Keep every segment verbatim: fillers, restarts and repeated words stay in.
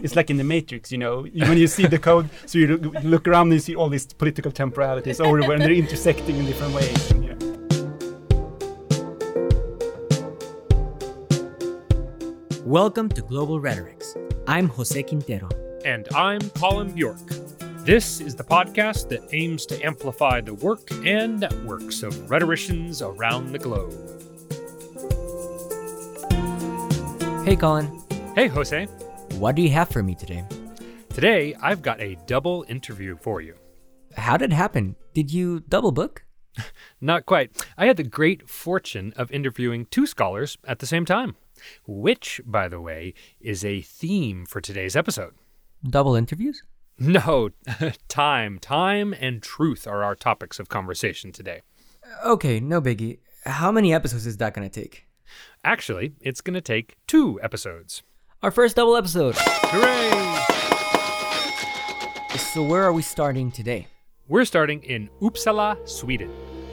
it's like in the Matrix, you know, when you see the code, so you look, look around and you see all these political temporalities everywhere, and they're intersecting in different ways. And, yeah. Welcome to Global Rhetorics. I'm Jose Quintero. And I'm Colin Bjork. This is the podcast that aims to amplify the work and networks of rhetoricians around the globe. Hey, Colin. Hey, Jose. What do you have for me today? Today, I've got a double interview for you. How did it happen? Did you double book? Not quite. I had the great fortune of interviewing two scholars at the same time, which, by the way, is a theme for today's episode. Double interviews? No, time. Time and truth are our topics of conversation today. Okay, no biggie. How many episodes is that going to take? Actually, it's going to take two episodes. Our first double episode. Hooray! So where are we starting today? We're starting in Uppsala, Sweden.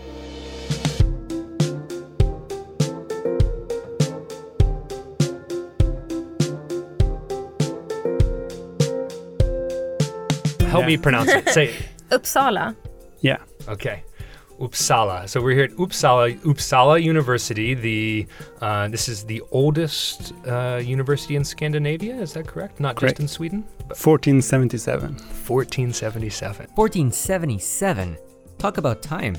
Help yeah. me pronounce it. Say it. Uppsala. Yeah. Okay. Uppsala. So we're here at Uppsala, Uppsala University. The uh, this is the oldest uh, university in Scandinavia. Is that correct? Not correct. Just in Sweden. But fourteen seventy-seven. fourteen seventy-seven. fourteen seventy-seven. Talk about time.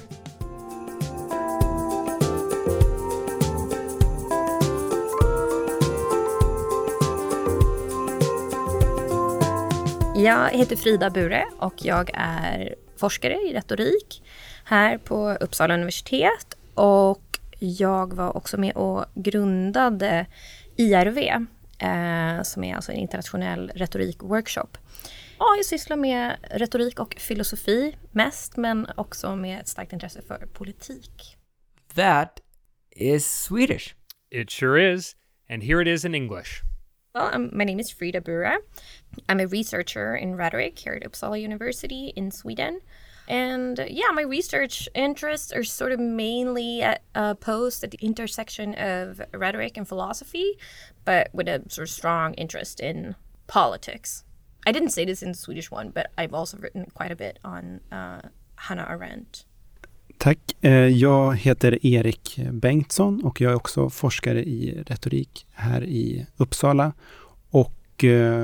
Jag heter Frida Bure och jag är forskare i retorik här på Uppsala universitet, och jag var också med och grundade I R V eh, som är alltså en internationell retorikworkshop. Ja, jag sysslar med retorik och filosofi mest, men också med ett starkt intresse för politik. That is Swedish. It sure is, and here it is in English. Well, um, my name is Frida Bure. I'm a researcher in rhetoric here at Uppsala University in Sweden. And uh, yeah, my research interests are sort of mainly at, uh, posed at the intersection of rhetoric and philosophy, but with a sort of strong interest in politics. I didn't say this in the Swedish one, but I've also written quite a bit on uh, Hannah Arendt. Tack. Jag heter Erik Bengtsson och jag är också forskare i retorik här i Uppsala och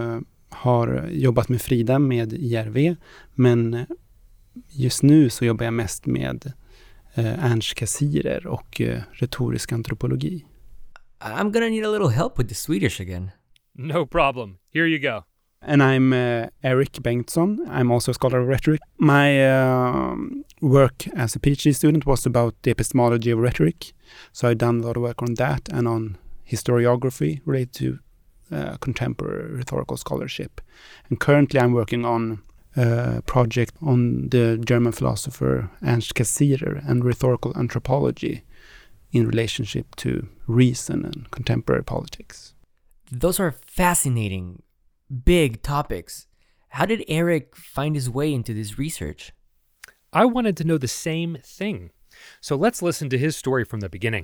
har jobbat med Frida med I R V, men just nu så jobbar jag mest med Ernst Cassirer och retorisk antropologi. I'm gonna need a little help with the Swedish again. No problem. Here you go. And I'm uh, Erik Bengtsson. I'm also a scholar of rhetoric. My uh, work as a PhD student was about the epistemology of rhetoric. So I've done a lot of work on that and on historiography related to uh, contemporary rhetorical scholarship. And currently I'm working on a project on the German philosopher Ernst Cassirer and rhetorical anthropology in relationship to reason and contemporary politics. Those are fascinating, big topics. How did Erik find his way into this research? I wanted to know the same thing. So let's listen to his story from the beginning.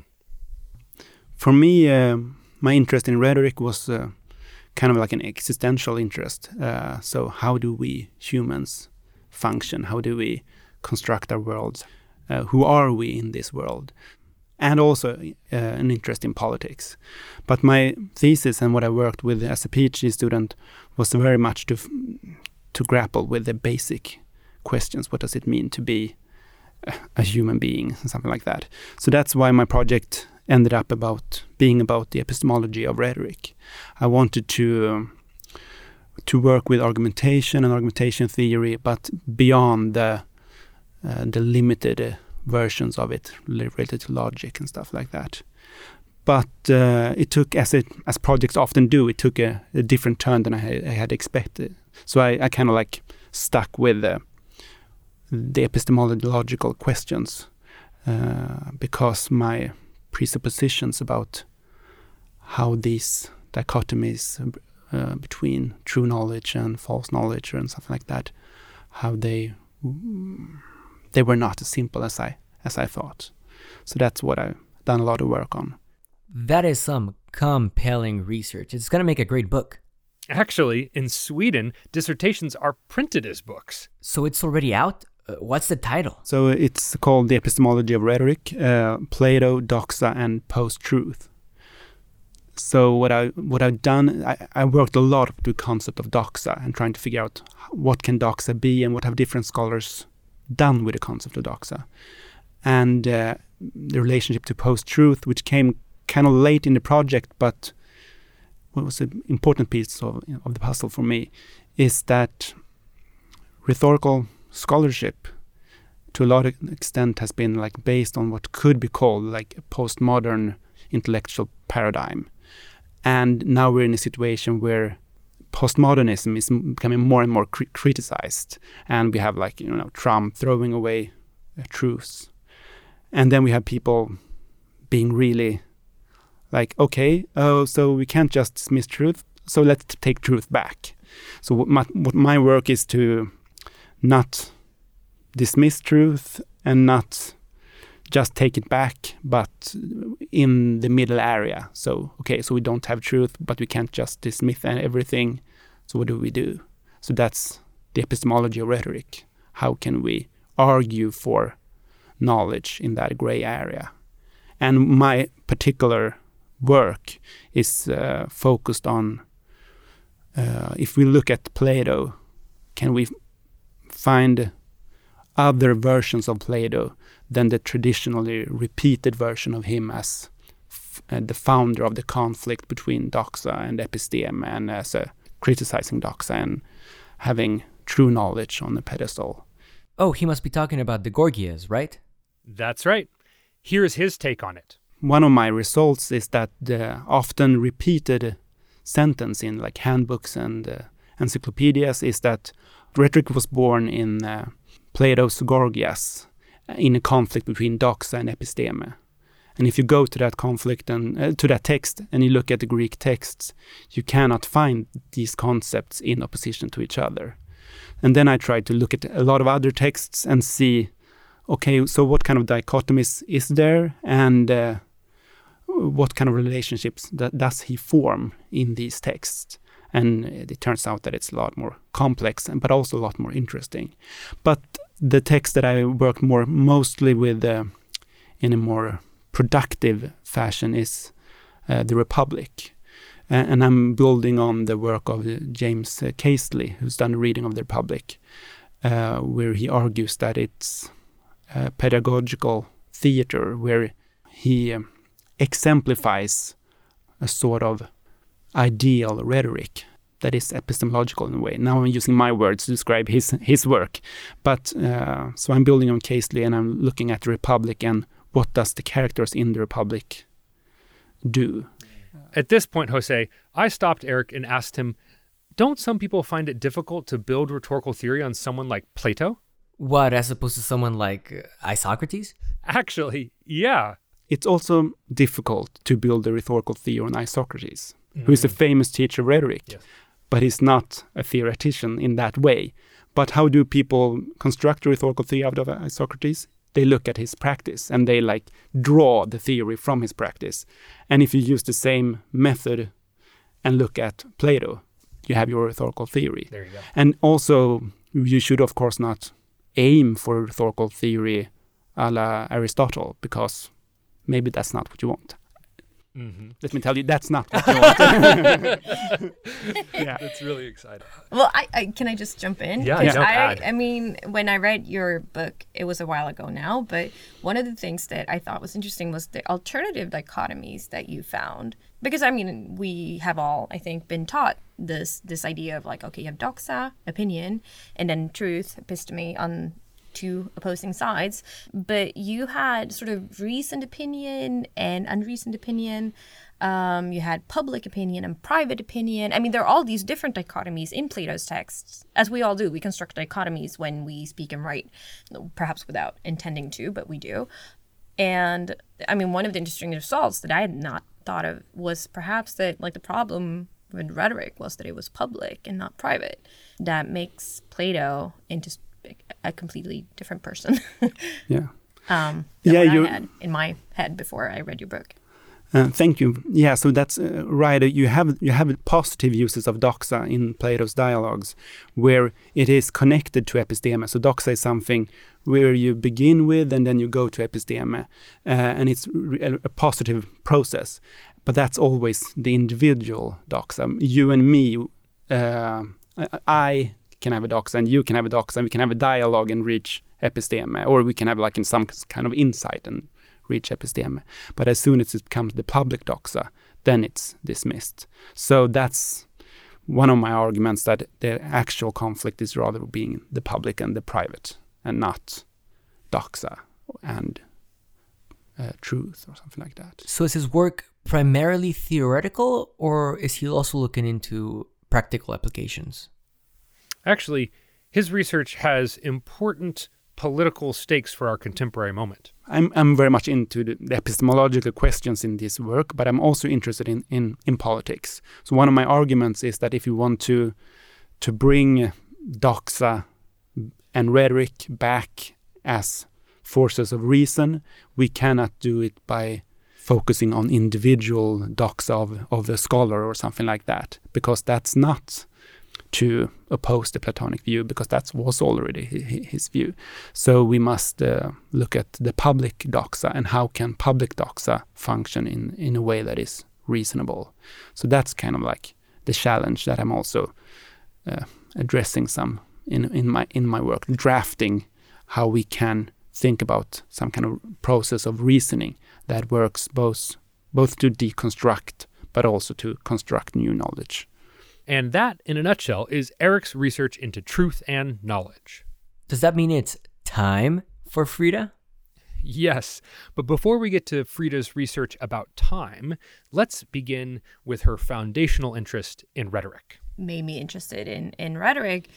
For me, uh, my interest in rhetoric was uh, kind of like an existential interest. Uh, so how do we humans function? How do we construct our worlds? Uh, who are we in this world? And also uh, an interest in politics. But my thesis and what I worked with as a PhD student was very much to f- to grapple with the basic questions. What does it mean to be a, a human being, and something like that. So that's why my project ended up about being about the epistemology of rhetoric. I wanted to um, to work with argumentation and argumentation theory, but beyond the uh, the limited uh, versions of it related to logic and stuff like that. But uh, it took, as it as projects often do, it took a, a different turn than I had, I had expected. So I, I kind of like stuck with the, the epistemological questions uh, because my presuppositions about how these dichotomies uh, between true knowledge and false knowledge and something like that, how they they were not as simple as I as I thought. So that's what I've done a lot of work on. That is some compelling research. It's going to make a great book. Actually, in Sweden, dissertations are printed as books. So it's already out? Uh, what's the title? So it's called The Epistemology of Rhetoric, uh, Plato, Doxa, and Post-Truth. So what I what I've done, I, I worked a lot with the concept of doxa and trying to figure out what can doxa be and what have different scholars done with the concept of doxa, and uh, the relationship to post-truth, which came kind of late in the project, but what was an important piece of of the puzzle for me is that rhetorical scholarship, to a large extent, has been like based on what could be called like a postmodern intellectual paradigm. And now we're in a situation where postmodernism is becoming more and more cri- criticized. And we have like, you know, Trump throwing away uh, truths. And then we have people being really like, okay, oh, so we can't just dismiss truth. So let's take truth back. So what my, what my work is to not dismiss truth and not just take it back, but in the middle area. So, okay, so we don't have truth, but we can't just dismiss everything. So what do we do? So that's the epistemology of rhetoric. How can we argue for knowledge in that gray area? And my particular work is uh, focused on, uh, if we look at Plato, can we find other versions of Plato than the traditionally repeated version of him as f- uh, the founder of the conflict between doxa and episteme, and as a criticizing doxa and having true knowledge on the pedestal. Oh, he must be talking about the Gorgias, right? That's right. Here's his take on it. One of my results is that the often repeated sentence in like handbooks and uh, encyclopedias is that rhetoric was born in uh, Plato's Gorgias, in a conflict between doxa and episteme. And if you go to that conflict and uh, to that text and you look at the Greek texts, you cannot find these concepts in opposition to each other. And then I tried to look at a lot of other texts and see, okay, so what kind of dichotomies is there, and uh, what kind of relationships that does he form in these texts? And it turns out that it's a lot more complex, but also a lot more interesting. But the text that I worked more mostly with uh, in a more productive fashion is uh, the Republic. Uh, and I'm building on the work of uh, James uh, Casely, who's done a reading of the Republic, uh, where he argues that it's a pedagogical theater where he um, exemplifies a sort of ideal rhetoric that is epistemological in a way. Now I'm using my words to describe his his work. But uh, so I'm building on Casely, and I'm looking at the Republic and what does the characters in the Republic do. At this point, Jose, I stopped Eric and asked him, don't some people find it difficult to build rhetorical theory on someone like Plato? What, as opposed to someone like uh, Isocrates? Actually, yeah. It's also difficult to build a rhetorical theory on Isocrates, mm. who is a famous teacher of rhetoric. Yes. But he's not a theoretician in that way. But how do people construct a rhetorical theory out of Isocrates? They look at his practice and they like draw the theory from his practice. And if you use the same method and look at Plato, you have your rhetorical theory. There you go. And also, you should of course not aim for rhetorical theory a la Aristotle, because maybe that's not what you want. Mm-hmm. Let me tell you, that's not what you want. Yeah, it's really exciting. Well, I, I can I just jump in? Yeah, yeah. I, I mean, when I read your book, it was a while ago now, but one of the things that I thought was interesting was the alternative dichotomies that you found. Because, I mean, we have all, I think, been taught this this idea of like, okay, you have doxa, opinion, and then truth, episteme, on two opposing sides, but you had sort of reasoned opinion and unreasoned opinion. Um, you had public opinion and private opinion. I mean, there are all these different dichotomies in Plato's texts, as we all do. We construct dichotomies when we speak and write, perhaps without intending to, but we do. And I mean, one of the interesting results that I had not thought of was perhaps that, like, the problem with rhetoric was that it was public and not private. That makes Plato into a completely different person. Yeah. Um, yeah, what you I had in my head before I read your book. Uh, thank you. Yeah, so that's uh, right. You have you have positive uses of doxa in Plato's dialogues, where it is connected to episteme. So doxa is something where you begin with and then you go to episteme, uh, and it's a, a positive process. But that's always the individual doxa. You and me, uh, I can have a doxa, and you can have a doxa, and we can have a dialogue and reach episteme, or we can have like in some kind of insight and reach episteme. But as soon as it becomes the public doxa, then it's dismissed. So that's one of my arguments, that the actual conflict is rather being the public and the private, and not doxa and uh, truth or something like that. So is his work primarily theoretical, or is he also looking into practical applications? Actually, his research has important political stakes for our contemporary moment. I'm I'm very much into the, the epistemological questions in this work, but I'm also interested in, in, in politics. So one of my arguments is that if you want to to bring doxa and rhetoric back as forces of reason, we cannot do it by focusing on individual doxa of, of the scholar or something like that, because that's not to oppose the Platonic view, because that was already his view. So we must uh, look at the public doxa, and how can public doxa function in, in a way that is reasonable. So that's kind of like the challenge that I'm also uh, addressing some in, in my in my work, drafting how we can think about some kind of process of reasoning that works both both to deconstruct but also to construct new knowledge. And that, in a nutshell, is Erik's research into truth and knowledge. Does that mean it's time for Frida? Yes, but before we get to Frida's research about time, let's begin with her foundational interest in rhetoric. Made me interested in, in rhetoric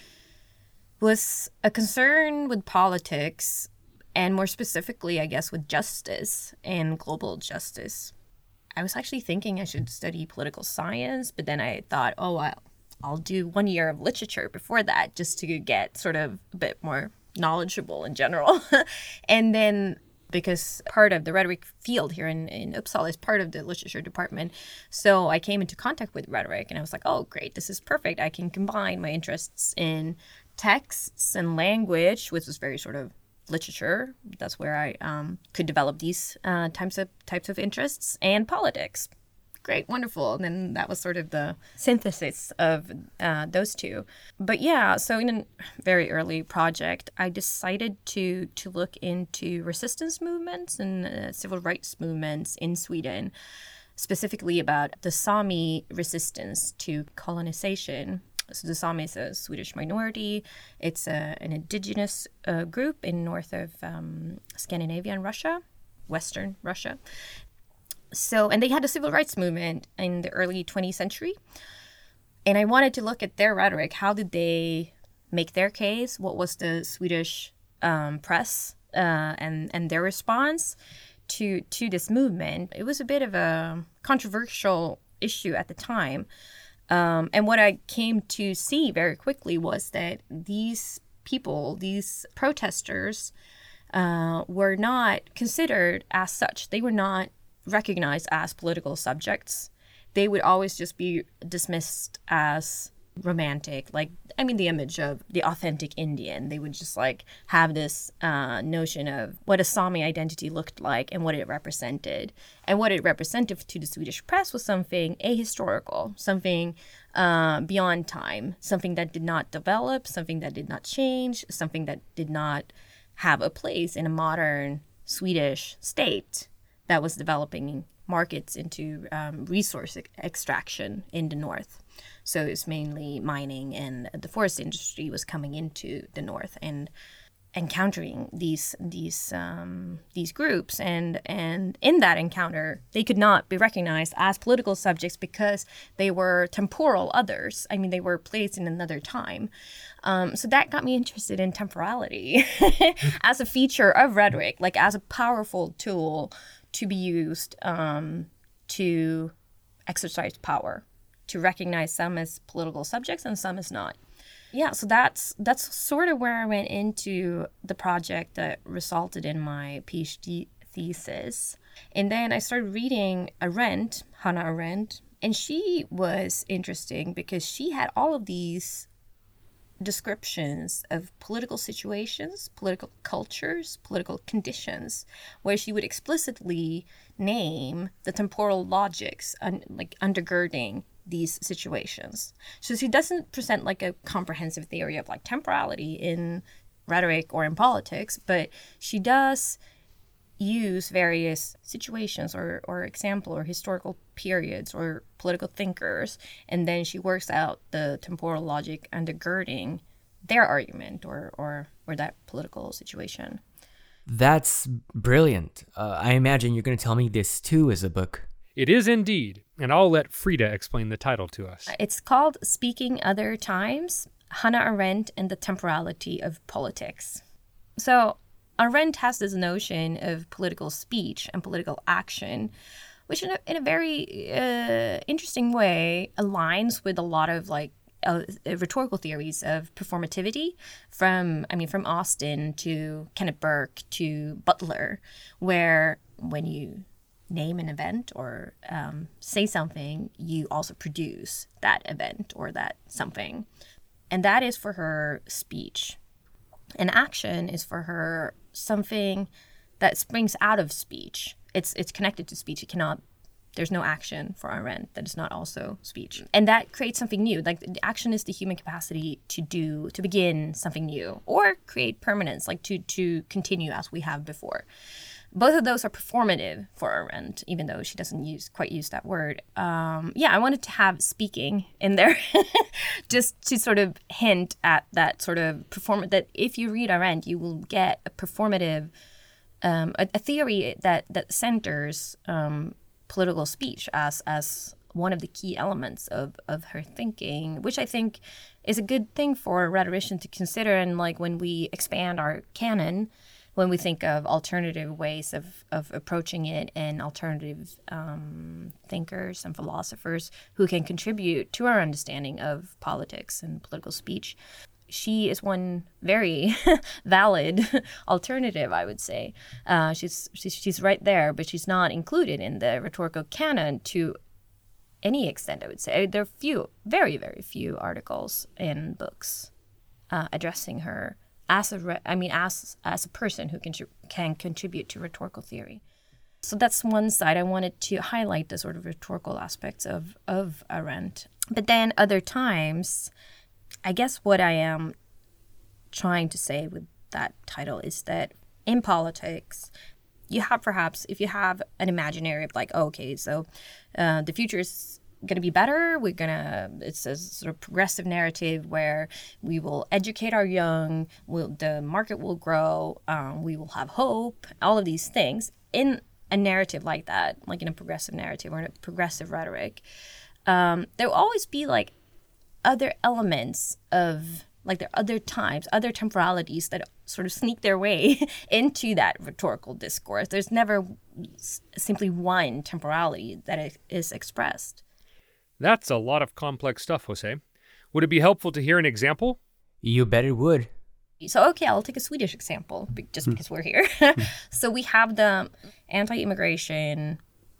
was a concern with politics, and more specifically, I guess, with justice and global justice. I was actually thinking I should study political science, but then I thought, oh, I'll, I'll do one year of literature before that just to get sort of a bit more knowledgeable in general. And then because part of the rhetoric field here in, in Uppsala is part of the literature department, so I came into contact with rhetoric and I was like, oh, great, this is perfect. I can combine my interests in texts and language, which was very sort of literature. That's where I um, could develop these uh, types of types of interests, and politics. Great, wonderful. And then that was sort of the synthesis of uh, those two. But yeah, so in a very early project, I decided to to look into resistance movements and uh, civil rights movements in Sweden, specifically about the Sami resistance to colonization. So the Sami is a Swedish minority. It's a, an indigenous uh, group in north of um, Scandinavia and Russia, Western Russia. So, and they had a civil rights movement in the early twentieth century. And I wanted to look at their rhetoric. How did they make their case? What was the Swedish um, press uh, and, and their response to, to this movement? It was a bit of a controversial issue at the time. Um, and what I came to see very quickly was that these people, these protesters, uh, were not considered as such. They were not recognized as political subjects. They would always just be dismissed as romantic. Like, I mean, the image of the authentic Indian. They would just like have this uh, notion of what a Sami identity looked like and what it represented. And what it represented to the Swedish press was something ahistorical, something uh, beyond time, something that did not develop, something that did not change, something that did not have a place in a modern Swedish state that was developing markets into um, resource extraction in the north. So it's mainly mining, and the forest industry was coming into the north and encountering these these um, these groups. And and in that encounter, they could not be recognized as political subjects because they were temporal others. I mean, they were placed in another time. Um, so that got me interested in temporality as a feature of rhetoric, like as a powerful tool to be used um, to exercise power, to recognize some as political subjects and some as not. Yeah, so that's that's sort of where I went into the project that resulted in my PhD thesis. And then I started reading Arendt, Hannah Arendt, and she was interesting because she had all of these descriptions of political situations, political cultures, political conditions, where she would explicitly name the temporal logics un- like undergirding these situations. So she doesn't present like a comprehensive theory of like temporality in rhetoric or in politics, but she does use various situations or, or example or historical periods or political thinkers, and then she works out the temporal logic undergirding their argument or, or, or that political situation. That's brilliant. Uh, I imagine you're going to tell me this too is a book. It is indeed, and I'll let Frida explain the title to us. It's called Speaking Other Times, Hannah Arendt and the Temporality of Politics. So Arendt has this notion of political speech and political action, which in a, in a very uh, interesting way aligns with a lot of like uh, rhetorical theories of performativity from, I mean, from Austin to Kenneth Burke to Butler, where when you name an event or um, say something, you also produce that event or that something. And that is for her speech. And action is for her something that springs out of speech. It's it's connected to speech. It cannot, there's no action for Arendt that is not also speech. And that creates something new. Like the action is the human capacity to do, to begin something new or create permanence, like to, to continue as we have before. Both of those are performative for Arendt, even though she doesn't use quite use that word. Um, yeah, I wanted to have speaking in there just to sort of hint at that sort of perform that if you read Arendt, you will get a performative, um, a, a theory that that centers um, political speech as as one of the key elements of, of her thinking, which I think is a good thing for a rhetorician to consider. And like when we expand our canon, when we think of alternative ways of, of approaching it and alternative um, thinkers and philosophers who can contribute to our understanding of politics and political speech, she is one very valid alternative, I would say. Uh, she's, she's she's right there, but she's not included in the rhetorical canon to any extent, I would say. There are few, very, very few articles in books uh, addressing her as a, re- I mean, as as a person who can can contribute to rhetorical theory. So that's one side. I wanted to highlight the sort of rhetorical aspects of of Arendt. But then other times, I guess what I am trying to say with that title is that in politics, you have perhaps, if you have an imaginary of like, oh, okay, so uh, the future is going to be better. We're going to, it's a sort of progressive narrative where we will educate our young, we'll, the market will grow, um, we will have hope, all of these things. In a narrative like that, like in a progressive narrative or in a progressive rhetoric, um, there will always be like other elements of, like there are other times, other temporalities that sort of sneak their way into that rhetorical discourse. There's never s- simply one temporality that is expressed. That's a lot of complex stuff, Jose. Would it be helpful to hear an example? You bet it would. So, okay, I'll take a Swedish example, just because we're here. So we have the anti-immigration,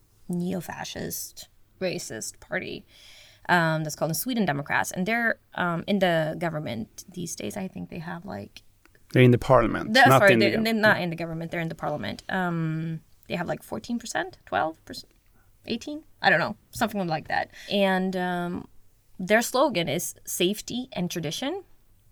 neo-fascist, racist party um, that's called the Sweden Democrats. And they're um, in the government these days. I think they have like... They're in the parliament, The, not sorry, in the they're, government. they're not in the government. They're in the parliament. Um, they have like fourteen percent, twelve percent, eighteen? I don't know, something like that. And um, their slogan is safety and tradition,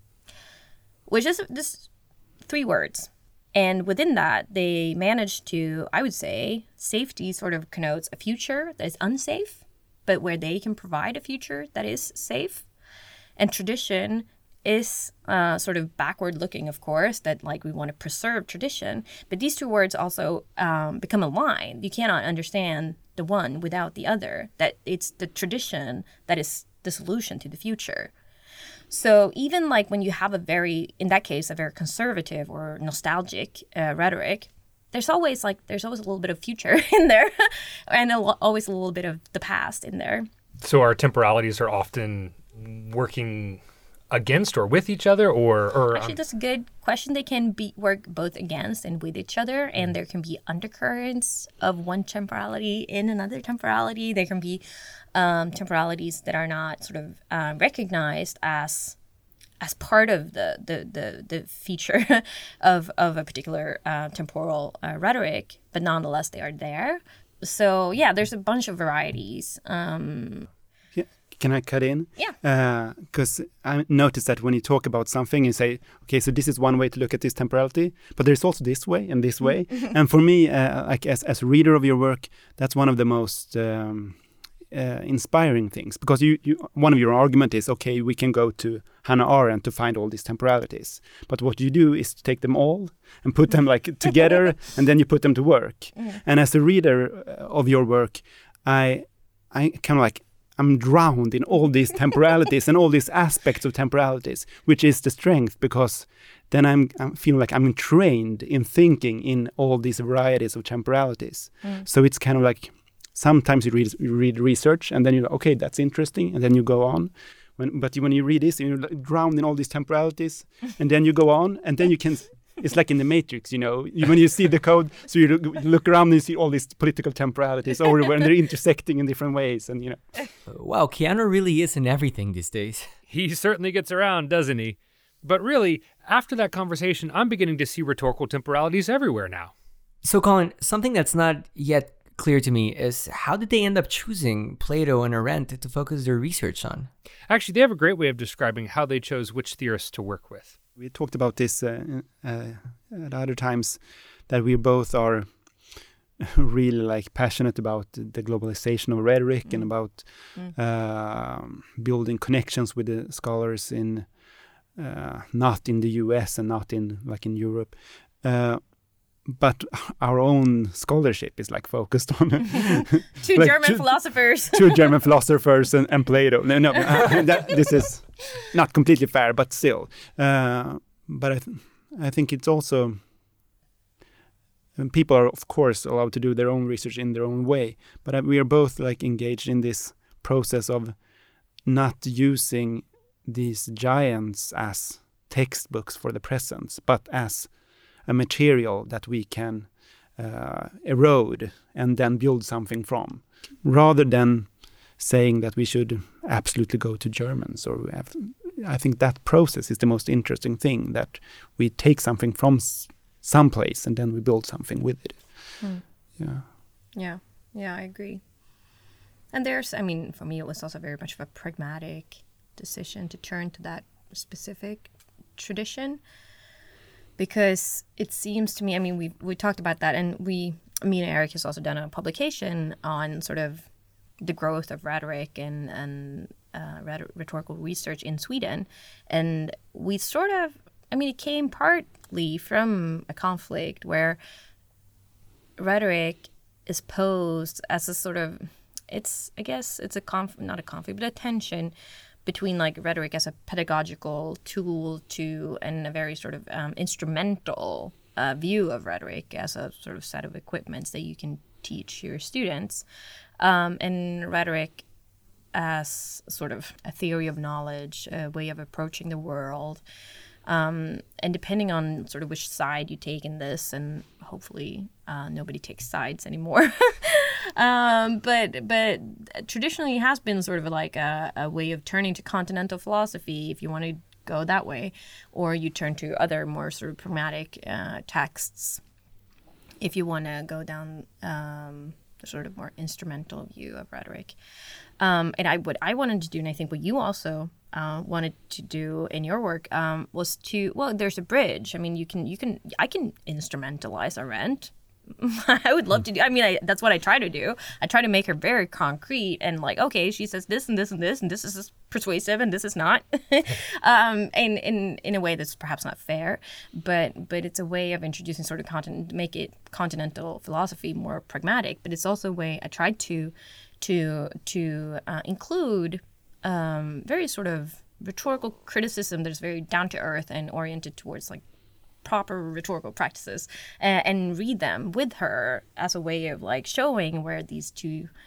which is just three words. And within that, they managed to, I would say, safety sort of connotes a future that is unsafe, but where they can provide a future that is safe. And tradition is uh, sort of backward looking, of course, that like we want to preserve tradition. But these two words also um, become aligned. You cannot understand the one without the other, that it's the tradition that is the solution to the future. So even like when you have a very, in that case, a very conservative or nostalgic uh, rhetoric, there's always like, there's always a little bit of future in there and a lo- always a little bit of the past in there. So our temporalities are often working against or with each other, or or Actually, that's a good question. They can be work both against and with each other, and there can be undercurrents of one temporality in another temporality. There can be um, temporalities that are not sort of uh, recognized as as part of the the the, the feature of of a particular uh, temporal uh, rhetoric, but nonetheless they are there. So yeah, there's a bunch of varieties. Um, Can I cut in? Yeah. Because uh, I noticed that when you talk about something, you say, okay, so this is one way to look at this temporality, but there's also this way and this way. And for me, uh, like as as a reader of your work, that's one of the most um, uh, inspiring things. Because you, you, one of your argument is, okay, we can go to Hannah Arendt to find all these temporalities. But what you do is to take them all and put them like together, and then you put them to work. Mm. And as a reader of your work, I, I kind of like, I'm drowned in all these temporalities and all these aspects of temporalities, which is the strength, because then I'm, I'm feeling like I'm trained in thinking in all these varieties of temporalities. Mm. So it's kind of like sometimes you read, you read research and then you're like, okay, that's interesting, and then you go on. When, but when you read this, you're like drowned in all these temporalities, and then you go on, and then you can... It's like in the Matrix, you know, you, when you see the code, so you look, look around and you see all these political temporalities everywhere, and they're intersecting in different ways, and you know. Wow, Keanu really is in everything these days. He certainly gets around, doesn't he? But really, after that conversation, I'm beginning to see rhetorical temporalities everywhere now. So, Colin, something that's not yet clear to me is how did they end up choosing Plato and Arendt to focus their research on? Actually, they have a great way of describing how they chose which theorists to work with. We talked about this uh, uh, at other times, that we both are really like passionate about the globalization of rhetoric mm. and about mm. uh, building connections with the scholars in uh, not in the U S and not in like in Europe. Uh, but our own scholarship is like focused on two like German two, philosophers, two German philosophers and, and Plato. No, no, uh, that, this is not completely fair, but still. Uh, but I, th- I think it's also people are of course allowed to do their own research in their own way. But uh, we are both like engaged in this process of not using these giants as textbooks for the present, but as a material that we can uh, erode and then build something from, rather than saying that we should absolutely go to Germans. Or we have, I think that process is the most interesting thing, that we take something from s- some place and then we build something with it. Hmm. Yeah. Yeah. Yeah, I agree. And there's, I mean, for me, it was also very much of a pragmatic decision to turn to that specific tradition. Because it seems to me, I mean, we we talked about that, and we, me and Eric has also done a publication on sort of the growth of rhetoric and, and uh, rhetorical research in Sweden. And we sort of, I mean, it came partly from a conflict where rhetoric is posed as a sort of, it's, I guess, it's a conf, not a conflict, but a tension between like rhetoric as a pedagogical tool to and a very sort of um, instrumental uh, view of rhetoric as a sort of set of equipments that you can teach your students, um, and rhetoric as sort of a theory of knowledge, a way of approaching the world. Um, and depending on sort of which side you take in this, and hopefully uh, nobody takes sides anymore, um, but but traditionally it has been sort of like a, a way of turning to continental philosophy, if you want to go that way, or you turn to other more sort of pragmatic uh, texts if you want to go down um, the sort of more instrumental view of rhetoric. Um, and I what I wanted to do, and I think what you also uh, wanted to do in your work um, was to, well, there's a bridge. I mean, you can, you can, I can instrumentalize Arendt. I would love to do, I mean, I, that's what I try to do. I try to make her very concrete and like, okay, she says this and this and this, and this is persuasive and this is not. um, and in, in a way that's perhaps not fair, but, but it's a way of introducing sort of content, make it continental philosophy more pragmatic, but it's also a way I tried to, to, to uh, include um, very sort of rhetorical criticism that is very down to earth and oriented towards like proper rhetorical practices, uh, and read them with her as a way of like showing where these two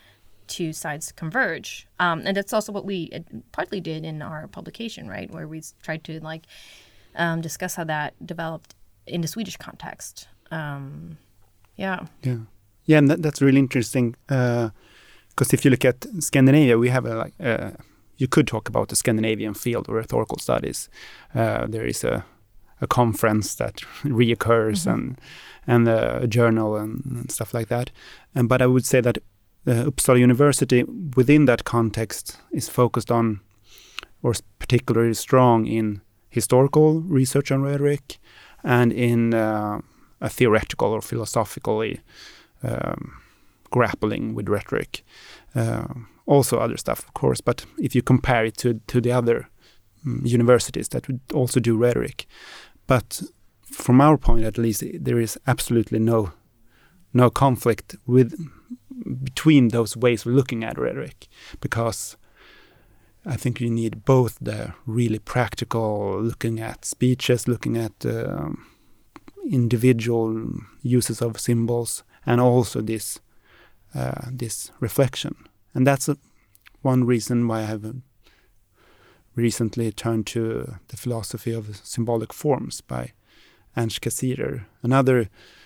two sides converge. Um, and that's also what we partly did in our publication, right, where we tried to like um, discuss how that developed in the Swedish context. Um, yeah. Yeah. Yeah, and that, that's really interesting. Because uh, if you look at Scandinavia, we have a like uh, you could talk about the Scandinavian field of rhetorical studies. Uh, there is a a conference that reoccurs mm-hmm. and and a journal and, and stuff like that. And but I would say that uh, Uppsala University within that context is focused on, or is particularly strong in historical research on rhetoric, and in uh, a theoretical or philosophically um, grappling with rhetoric. Uh, also other stuff, of course, but if you compare it to to the other um, universities that would also do rhetoric. But from our point, at least, there is absolutely no no conflict with between those ways of looking at rhetoric, because I think you need both the really practical looking at speeches, looking at um, individual uses of symbols, and also this uh, this reflection. And that's a, one reason why I have a, recently turned to the philosophy of symbolic forms by Ansgar Kasirer, another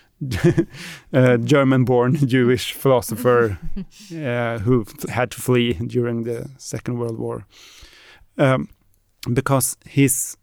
uh, German-born Jewish philosopher uh, who f- had to flee during the Second World War, um, because his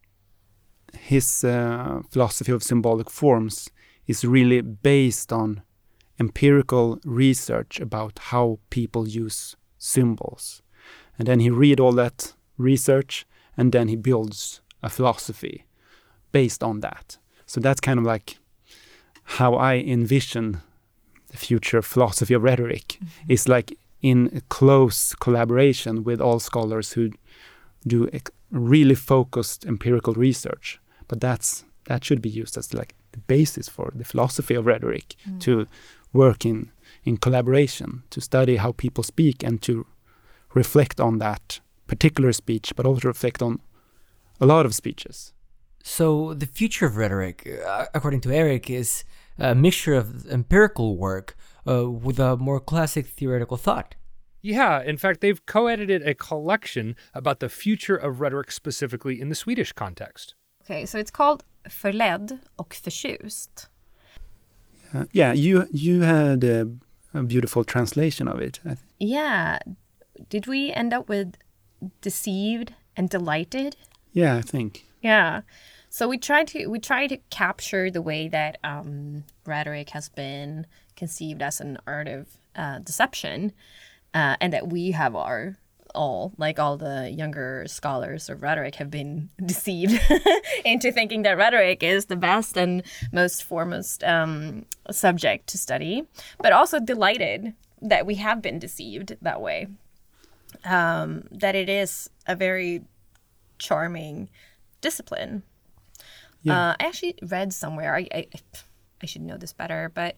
his uh, philosophy of symbolic forms is really based on empirical research about how people use symbols, and then he read all that research, and then he builds a philosophy based on that. So that's kind of like how I envision the future philosophy of rhetoric. Mm-hmm. Is like in a close collaboration with all scholars who do ec- really focused empirical research. But that's that should be used as like the basis for the philosophy of rhetoric, mm. to work in in collaboration, to study how people speak and to reflect on that particular speech, but also reflect on a lot of speeches. So the future of rhetoric, uh, according to Eric, is a mixture of empirical work uh, with a more classic theoretical thought. Yeah, in fact, they've co-edited a collection about the future of rhetoric specifically in the Swedish context. Okay, so it's called Förledd och förtjust. Uh, yeah, you you had a, a beautiful translation of it. I th- yeah. Did we end up with deceived and delighted? Yeah, I think. Yeah. So we tried to we try to capture the way that um, rhetoric has been conceived as an art of uh, deception, uh, and that we have our all, like all the younger scholars of rhetoric, have been deceived into thinking that rhetoric is the best and most foremost um, subject to study, but also delighted that we have been deceived that way. Um, that it is a very charming discipline. Yeah. Uh, I actually read somewhere, I, I I should know this better, but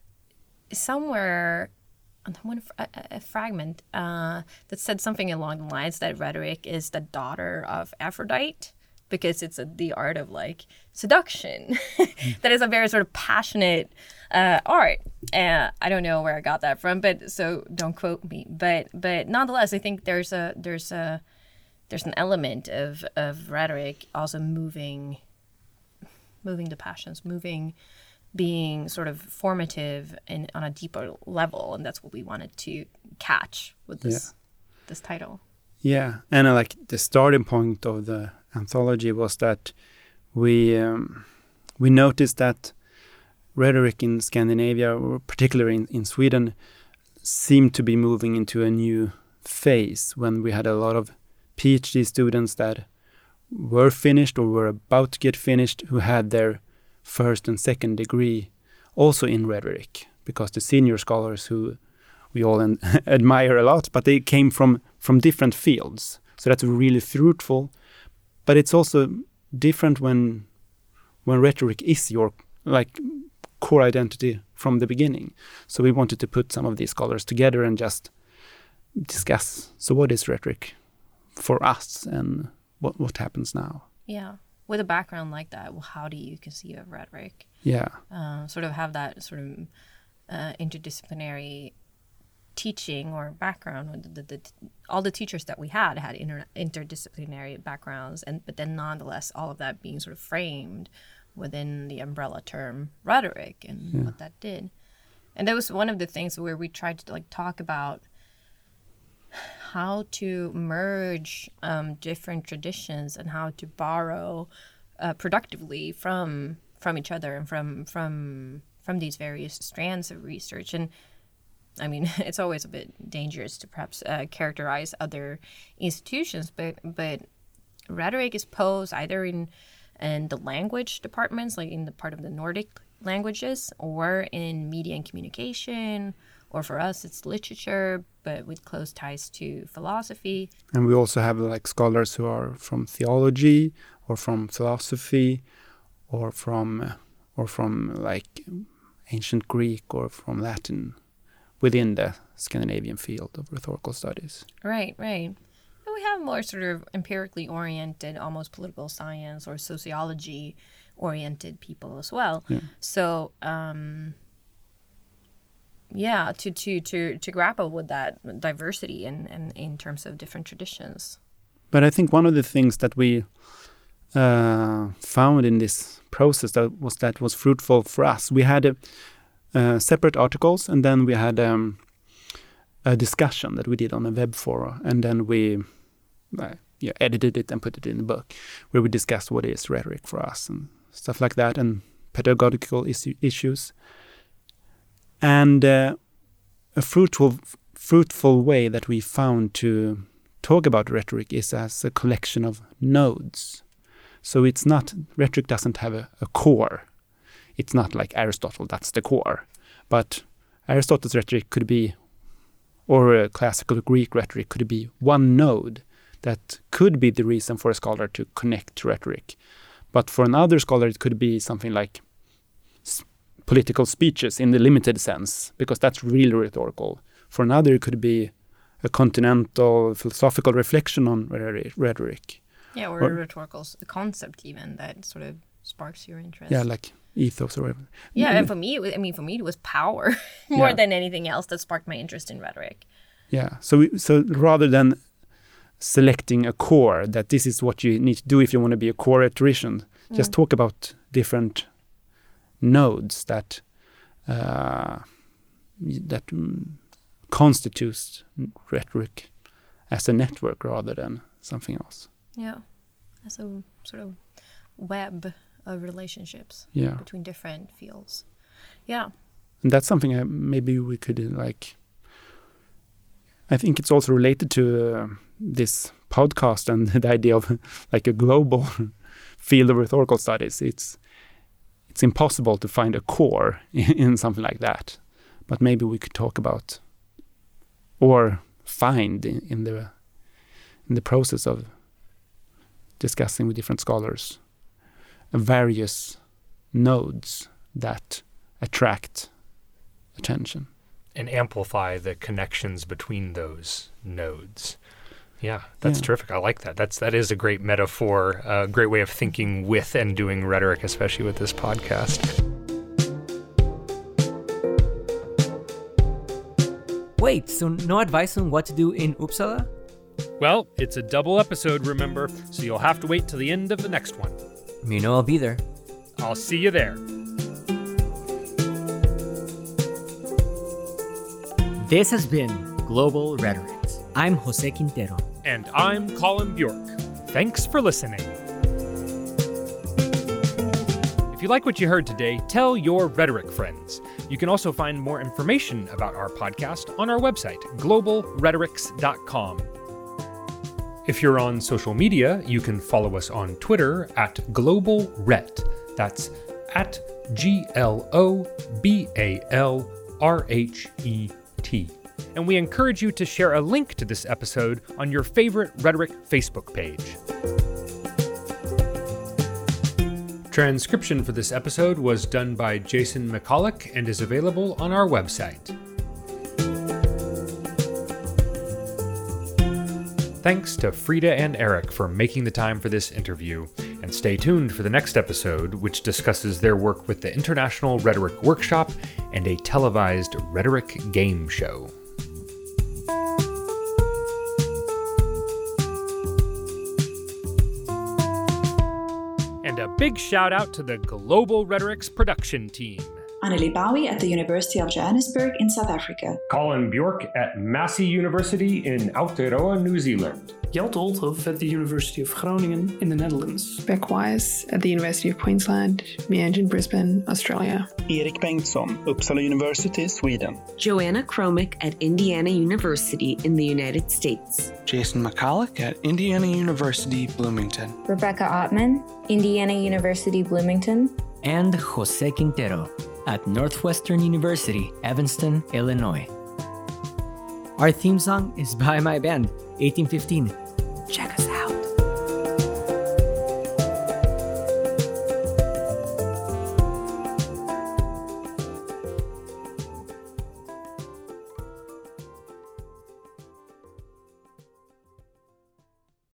somewhere on one a, a fragment uh, that said something along the lines that rhetoric is the daughter of Aphrodite, because it's a, the art of like seduction. mm. That is a very sort of passionate uh, art. Uh, I don't know where I got that from, but so don't quote me. But but nonetheless, I think there's a there's a there's an element of of rhetoric also moving moving the passions, moving, being sort of formative and on a deeper level, and that's what we wanted to catch with this yeah. this title. Yeah, and uh, like the starting point of the anthology was that we um, we noticed that rhetoric in Scandinavia, or particularly in, in Sweden, seemed to be moving into a new phase when we had a lot of PhD students that were finished or were about to get finished who had their first and second degree also in rhetoric, because the senior scholars who we all en- admire a lot, but they came from, from different fields. So that's really fruitful. But it's also different when when rhetoric is your like core identity from the beginning. So we wanted to put some of these scholars together and just discuss, so what is rhetoric for us and what what happens now? Yeah. With a background like that, well, how do you conceive of rhetoric? Yeah. Uh, sort of have that sort of uh, interdisciplinary teaching or background. The, the, the, all the teachers that we had had inter, interdisciplinary backgrounds, and but then nonetheless, all of that being sort of framed within the umbrella term rhetoric and yeah. what that did. And that was one of the things where we tried to like talk about how to merge um, different traditions and how to borrow uh, productively from from each other and from from from these various strands of research. And I mean, it's always a bit dangerous to perhaps uh, characterize other institutions, but but rhetoric is posed either in in the language departments, like in the part of the Nordic languages, or in media and communication, or for us it's literature, but with close ties to philosophy. And we also have like scholars who are from theology or from philosophy or from uh, or from like ancient Greek or from Latin within the Scandinavian field of rhetorical studies. Right, right. But we have more sort of empirically oriented, almost political science or sociology oriented people as well. Yeah. So um yeah, to to to to grapple with that diversity in, in in terms of different traditions. But I think one of the things that we uh, found in this process that was that was fruitful for us, we had a, uh, separate articles, and then we had um, a discussion that we did on a web forum, and then we uh, yeah, edited it and put it in the book, where we discussed what is rhetoric for us and stuff like that, and pedagogical issue, issues. And uh, a fruitful fruitful way that we found to talk about rhetoric is as a collection of nodes. So it's not, rhetoric doesn't have a, a core. It's not like Aristotle, that's the core. But Aristotle's rhetoric could be, or a classical Greek rhetoric could be one node that could be the reason for a scholar to connect to rhetoric. But for another scholar, it could be something like s- political speeches in the limited sense, because that's really rhetorical. For another, it could be a continental philosophical reflection on rhetoric. Yeah, or, or a rhetorical concept even that sort of sparks your interest. Yeah, like ethos or whatever. Yeah, and for me, it was, I mean, for me, it was power more yeah. than anything else that sparked my interest in rhetoric. Yeah, so we, so rather than selecting a core, that this is what you need to do if you want to be a core rhetorician, mm. just talk about different nodes that uh, that mm, constitutes rhetoric as a network rather than something else. Yeah, as a sort of web of relationships yeah. between different fields. Yeah. And that's something I, maybe we could uh, like, I think it's also related to uh, this podcast and the idea of like a global field of rhetorical studies. It's it's impossible to find a core in, in something like that. But maybe we could talk about or find in, in the in the process of discussing with different scholars various nodes that attract attention and amplify the connections between those nodes. Yeah, that's yeah. terrific. I like that. That's that is a great metaphor, a great way of thinking with and doing rhetoric, especially with this podcast. Wait, so no advice on what to do in Uppsala? Well, it's a double episode, remember, so you'll have to wait till the end of the next one. You know I'll be there. I'll see you there. This has been Global Rhetorics. I'm Jose Quintero. And I'm Colin Bjork. Thanks for listening. If you like what you heard today, tell your rhetoric friends. You can also find more information about our podcast on our website, global rhetorics dot com. If you're on social media, you can follow us on Twitter at globalret. That's at G L O B A L R H E T. And we encourage you to share a link to this episode on your favorite Rhetoric Facebook page. Transcription for this episode was done by Jason McCulloch and is available on our website. Thanks to Frida and Eric for making the time for this interview, and stay tuned for the next episode, which discusses their work with the International Rhetoric Workshop and a televised rhetoric game show. And a big shout out to the Global Rhetorics production team. Annelie Bowie at the University of Johannesburg in South Africa. Colin Bjork at Massey University in Aotearoa, New Zealand. Jelte Olthoff at the University of Groningen in the Netherlands. Beck Wise at the University of Queensland, Meange in Brisbane, Australia. Erik Bengtsson, Uppsala University, Sweden. Joanna Kromick at Indiana University in the United States. Jason McCulloch at Indiana University, Bloomington. Rebecca Ottman, Indiana University, Bloomington. And Jose Quintero at Northwestern University, Evanston, Illinois. Our theme song is by my band, eighteen fifteen. Check us out.